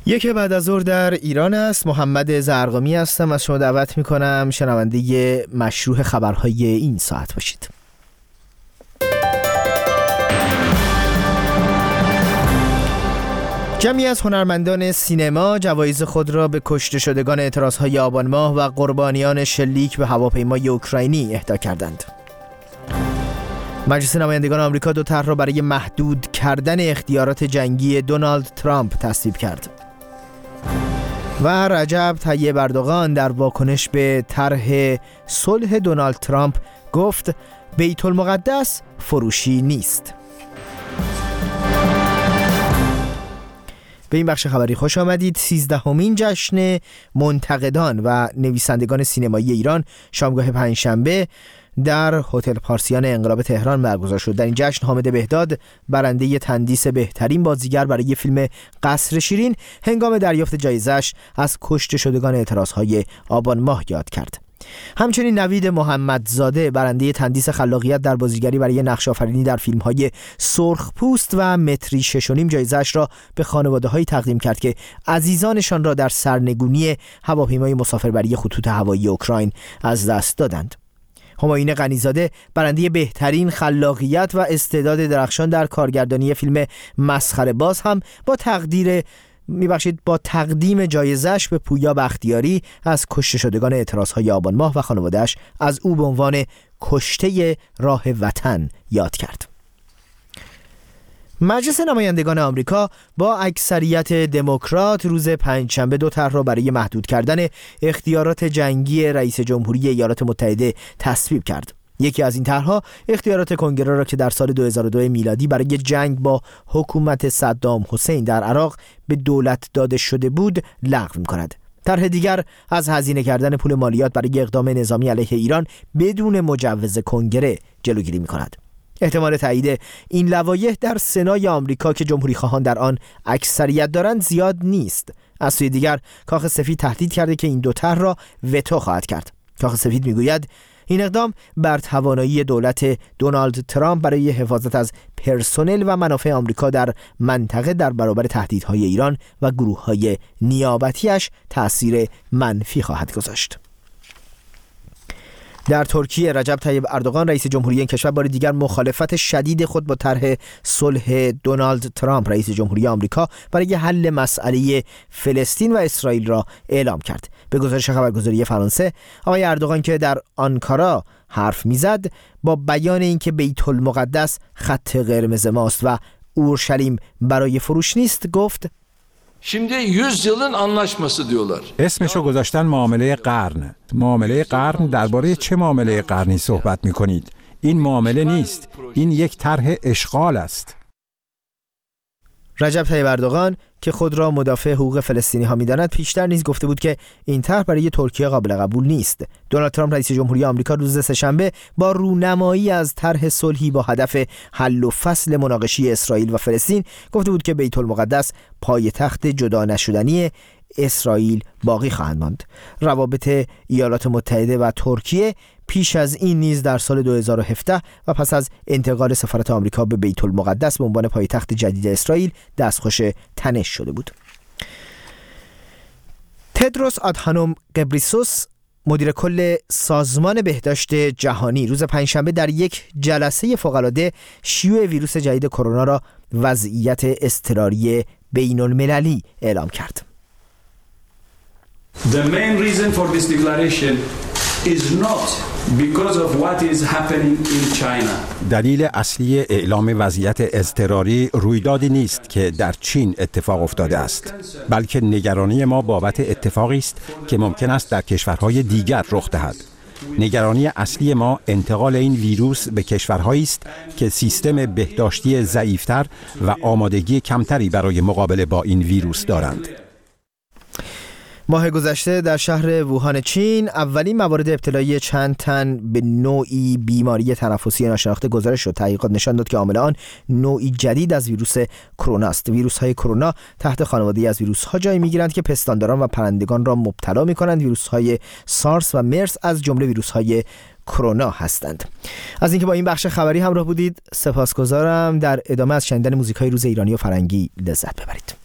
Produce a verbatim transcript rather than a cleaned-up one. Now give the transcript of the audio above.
یک بعد از ظهر در ایران است. محمد زرقامی هستم. از شما دعوت میکنم شنونده مشروع خبرهای این ساعت باشید. جمعی از هنرمندان سینما جوایز خود را به کشته شدگان اعتراضهای آبان ماه و قربانیان شلیک به هواپیمای اوکراینی اهدا کردند. مجلس نمایندگان آمریکا دو طرح را برای محدود کردن اختیارات جنگی دونالد ترامپ تصویب کرد. و رجب طیب اردوغان در واکنش به طرح صلح دونالد ترامپ گفت بیت المقدس فروشی نیست. به این بخش خبری خوش آمدید. سیزدهمین جشن منتقدان و نویسندگان سینمایی ایران شامگاه پنجشنبه در هتل پارسیان انقلاب تهران برگزار شد. در این جشن حامد بهداد برنده تندیس بهترین بازیگر برای فیلم قصر شیرین هنگام دریافت جایزش از کشته شدگان اعتراضهای آبان ماه یاد کرد. همچنین نوید محمدزاده برنده تندیس خلاقیت در بازیگری برای نقش آفرینی در فیلم‌های سرخ پوست و متری شش و نیم جایزه‌اش را به خانواده‌هایی تقدیم کرد که عزیزانشان را در سرنگونی هواپیمای مسافربری خطوط هوایی اوکراین از دست دادند. همایون غنی‌زاده برنده بهترین خلاقیت و استعداد درخشان در کارگردانی فیلم مسخره باز هم با تقدیر میبخشید با تقدیم جایزش به پویا بختیاری از کشته شدگان اعتراضهای آبان ماه و خانواده‌اش از او به عنوان کشته راه وطن یاد کرد. مجلس نمایندگان آمریکا با اکثریت دموکرات روز پنجشنبه دو طرح را برای محدود کردن اختیارات جنگی رئیس جمهوری ایالات متحده تصویب کرد. یکی از این طرح‌ها اختیارات کنگره را که در سال دو هزار و دو میلادی برای جنگ با حکومت صدام حسین در عراق به دولت داده شده بود لغو می‌کند. طرح دیگر از هزینه کردن پول مالیات برای اقدام نظامی علیه ایران بدون مجوز کنگره جلوگیری می‌کند. احتمال تایید این لوایح در سنای آمریکا که جمهوری خواهان در آن اکثریت دارند زیاد نیست. از سوی دیگر کاخ سفید تهدید کرده که این دو طرح را وتو خواهد کرد. کاخ سفید میگوید این اقدام بر توانایی دولت دونالد ترامپ برای حفاظت از پرسنل و منافع آمریکا در منطقه در برابر تهدیدهای ایران و گروه‌های نیابتیش تأثیر منفی خواهد گذاشت. در ترکیه رجب طیب اردوغان رئیس جمهوری این کشور بار دیگر مخالفت شدید خود با طرح صلح دونالد ترامپ رئیس جمهوری آمریکا برای حل مسئله فلسطین و اسرائیل را اعلام کرد. به گزارش خبرگزاری فرانسه آقای اردوغان که در آنکارا حرف میزد با بیان اینکه بیت المقدس خط قرمز ماست و اورشلیم برای فروش نیست گفت Şimdi yüz yılın anlaşması diyorlar. اسمشو گذاشتن معامله قرن. معامله قرن درباره چه معامله قرنی صحبت می‌کنید؟ این معامله نیست. این یک طرح اشغال است. رجب طیب اردوغان که خود را مدافع حقوق فلسطینی ها می‌داند پیشتر نیز گفته بود که این طرح برای ترکیه قابل قبول نیست. دونالد ترامپ رئیس جمهوری آمریکا روز سه‌شنبه با رونمایی از طرح صلحی با هدف حل و فصل مناقشه اسرائیل و فلسطین گفته بود که بیت المقدس پایتخت جدا نشدنی اسرائیل باقی خواهد ماند. روابط ایالات متحده و ترکیه پیش از این نیز در سال دو هزار و هفده و پس از انتقال سفارت آمریکا به بیت المقدس به عنوان پایتخت جدید اسرائیل دستخوش تنش شده بود. تدروس آدهانوم غبریسوس مدیر کل سازمان بهداشت جهانی روز پنجشنبه در یک جلسه فوق‌العاده شیوع ویروس جدید کرونا را وضعیت اضطراری بین‌المللی اعلام کرد. The main reason for this declaration is not because of what is happening in China. دلیل اصلی اعلام وضعیت اضطراری رویدادی نیست که در چین اتفاق افتاده است، بلکه نگرانی ما بابت اتفاقی است که ممکن است در کشورهای دیگر رخ دهد. نگرانی اصلی ما انتقال این ویروس به کشورهایی است که سیستم بهداشتی ضعیفتر و آمادگی کمتری برای مقابله با این ویروس دارند. ماه گذشته در شهر ووهان چین اولین موارد ابتلایی چند تن به نوعی بیماری تنفسی ناشناخته گزارش شد. تحقیقات نشان داد که عامل آن نوعی جدید از ویروس کرونا است. ویروس‌های کرونا تحت خانواده‌ای از ویروس‌ها جای می‌گیرند که پستانداران و پرندگان را مبتلا می‌کنند. ویروس‌های سارس و مرس از جمله ویروس‌های کرونا هستند. از اینکه با این بخش خبری همراه بودید سپاسگزارم. در ادامه از شنیدن موزیک‌های روز ایرانی و فرنگی لذت ببرید.